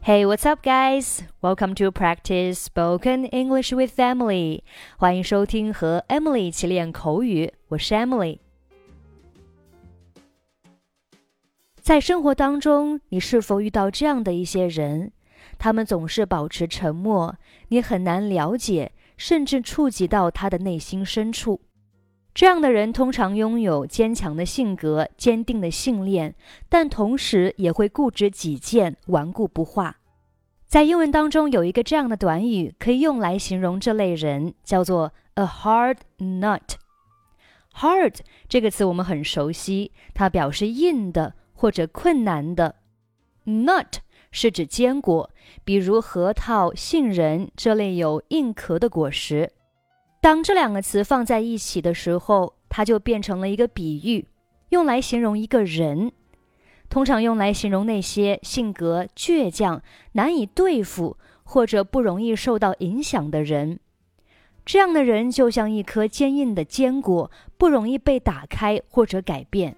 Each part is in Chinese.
Hey, what's up, guys? Welcome to practice spoken English with Emily. 欢迎收听和 Emily 一起练口语，我是 Emily。在生活当中，你是否遇到这样的一些人？他们总是保持沉默，你很难了解，甚至触及到他的内心深处。这样的人通常拥有坚强的性格、坚定的信念，但同时也会固执己见、顽固不化。在英文当中有一个这样的短语，可以用来形容这类人，叫做 a hard nut。hard 这个词我们很熟悉，它表示硬的或者困难的。nut 是指坚果，比如核桃、杏仁这类有硬壳的果实。当这两个词放在一起的时候，它就变成了一个比喻，用来形容一个人，通常用来形容那些性格倔强、难以对付或者不容易受到影响的人。这样的人就像一颗坚硬的坚果，不容易被打开或者改变。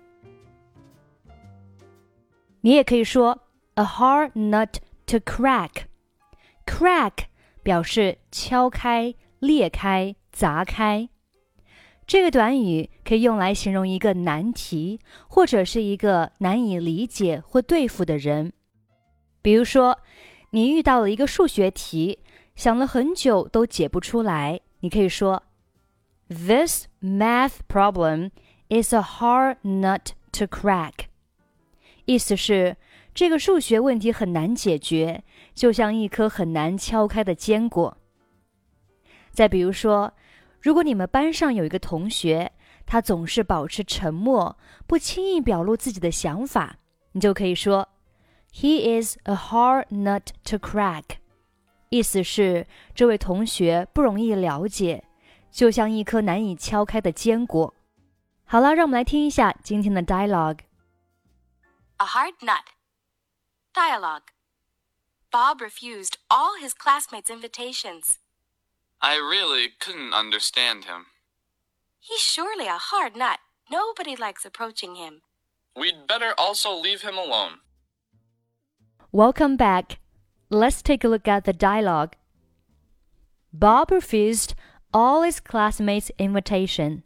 你也可以说 a hard nut to crack。crack 表示敲开、裂开、砸开。这个短语可以用来形容一个难题，或者是一个难以理解或对付的人。比如说，你遇到了一个数学题，想了很久都解不出来，你可以说 This math problem is a hard nut to crack。 意思是这个数学问题很难解决，就像一颗很难敲开的坚果。再比如说，如果你们班上有一个同学，他总是保持沉默，不轻易表露自己的想法，你就可以说 He is a hard nut to crack。 意思是这位同学不容易了解，就像一颗难以敲开的坚果。好了，让我们来听一下今天的 dialogue。 A hard nut. Dialogue. Bob refused all his classmates' invitations.I really couldn't understand him. He's surely a hard nut. Nobody likes approaching him. We'd better also leave him alone. Welcome back. Let's take a look at the dialogue. Bob refused all his classmates' invitation.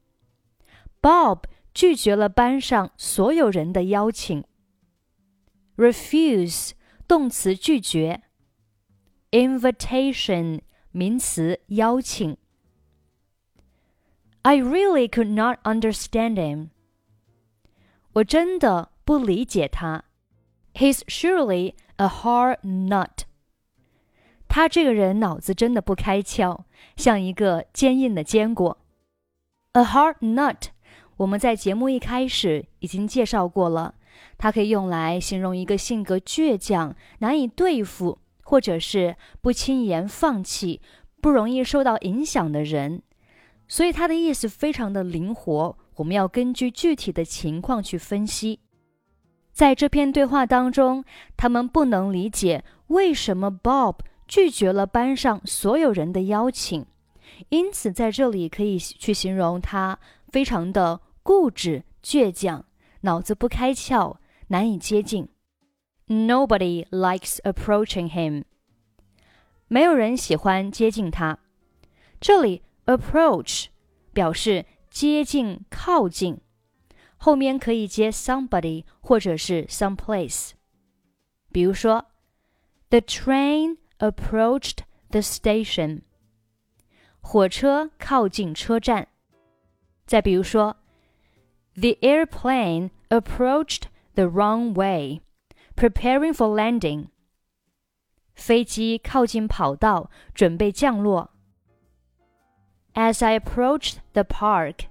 Bob 拒绝了班上所有人的邀请。Refuse 动词拒绝。Invitation名词邀请。I really could not understand him. 我真的不理解他。He's surely a hard nut. 他这个人脑子真的不开窍，像一个坚硬的坚果。A hard nut 我们在节目一开始已经介绍过了，它可以用来形容一个性格倔强、难以对付，或者是不轻言放弃、不容易受到影响的人。所以它的意思非常的灵活，我们要根据具体的情况去分析。在这篇对话当中，他们不能理解为什么 Bob 拒绝了班上所有人的邀请，因此在这里可以去形容他非常的固执、倔强，脑子不开窍，难以接近。Nobody likes approaching him. 没有人喜欢接近他。这里 approach 表示接近、靠近，后面可以接 somebody 或者是 someplace。比如说 The train approached the station. 火车靠近车站。再比如说 The airplane approached the wrong way.Preparing for landing. 飞机靠近跑道，准备降落。As I approached the park,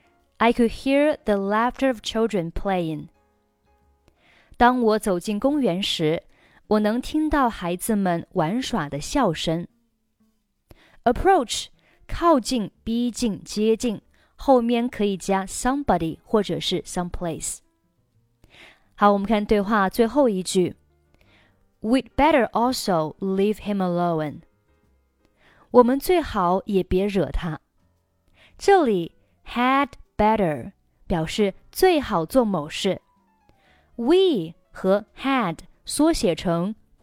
I could hear the laughter of children playing. 当我走进公园时，我能听到孩子们玩耍的笑声。Approach 靠近、逼近、接近，后面可以加 somebody 或者是 someplace。好，我们看对话最后一句 We'd better also leave him alone. 我们最好也别惹他。这里 had better 表示最好做某事。We 和 had 缩写成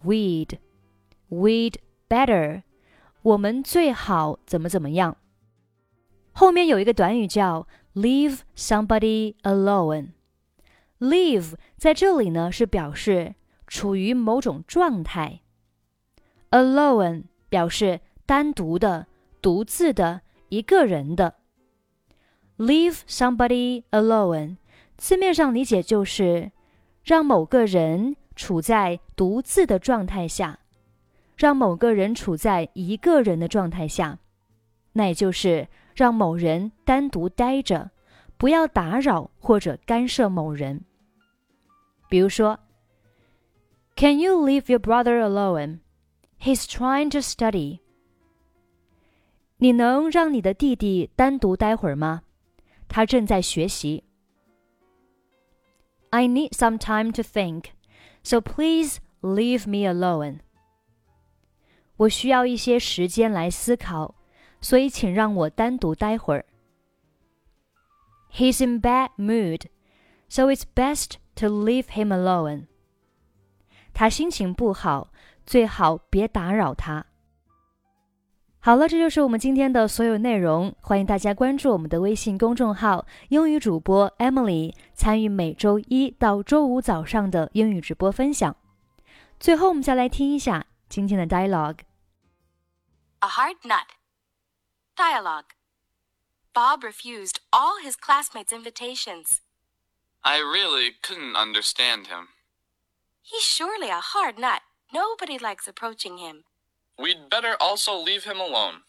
we'd better， 我们最好怎么怎么样。后面有一个短语叫 leave somebody alone。leave 在这里呢是表示处于某种状态， alone 表示单独的、独自的、一个人的。leave somebody alone 字面上理解就是让某个人处在独自的状态下，让某个人处在一个人的状态下，那也就是让某人单独待着，不要打扰或者干涉某人。比如说 Can you leave your brother alone? He's trying to study. 你能让你的弟弟单独待会儿吗？他正在学习。I need some time to think, so please leave me alone. 我需要一些时间来思考，所以请让我单独待会儿。He's in bad mood, so it's best to leave him alone. 他心情不好，最好别打扰他。好了，这就是我们今天的所有内容，欢迎大家关注我们的微信公众号英语主播 Emily， 参与每周一到周五早上的英语直播分享。最后我们再来听一下今天的 dialogue。 A hard nut. Dialogue. Bob refused all his classmates' invitations. I really couldn't understand him. He's surely a hard nut. Nobody likes approaching him. We'd better also leave him alone.